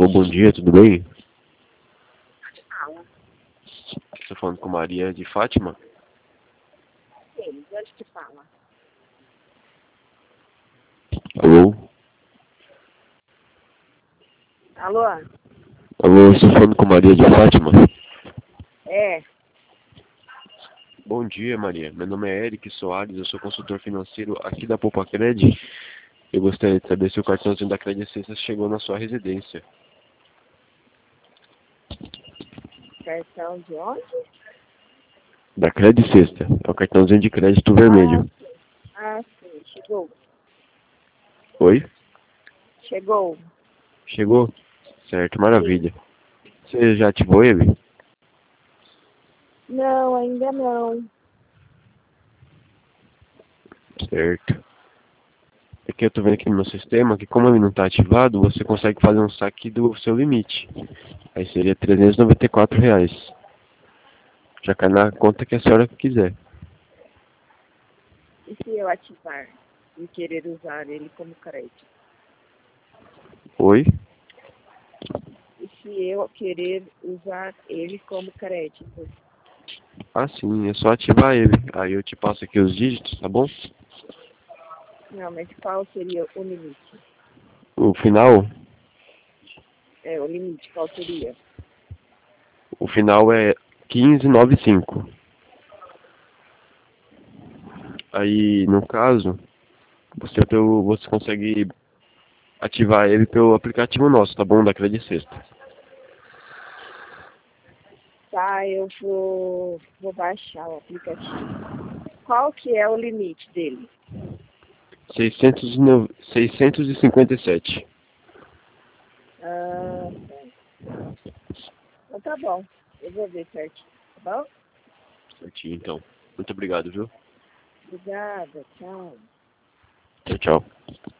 Alô, bom dia, tudo bem? Fala. Estou falando com Maria de Fátima? Sim, onde que fala? Alô? Alô? Alô, estou falando com Maria de Fátima? É, Bom dia, Maria. Meu nome é Eric Soares, eu sou consultor financeiro aqui da Poupa Cred. Eu gostaria de saber se o cartãozinho da Cred Sexta chegou na sua residência. cartão de onde? Da Cred Sexta. É o cartãozinho de crédito vermelho. Sim, chegou. Oi? Chegou. Chegou? Certo, maravilha. Você já ativou ele? Não, ainda não. Certo. É que eu tô vendo aqui no meu sistema que como ele não está ativado, você consegue fazer um saque do seu limite. Aí seria R$ 394. Já cai na conta que a senhora quiser. E se eu ativar e querer usar ele como crédito? Oi? E se eu querer usar ele como crédito? Ah, sim, é só ativar ele. Aí eu te passo aqui os dígitos, tá bom? Não, mas qual seria o limite? O final, O limite, qual seria? o final é 1595. Aí, no caso, você consegue ativar ele pelo aplicativo nosso, tá bom? Da Credit Sexta. Tá, eu vou baixar o aplicativo. Qual que é o limite dele? 657. Ah, então tá bom. Eu vou ver certinho, tá bom? Certinho, então. Muito obrigado, viu? Obrigada, tchau. Tchau, tchau.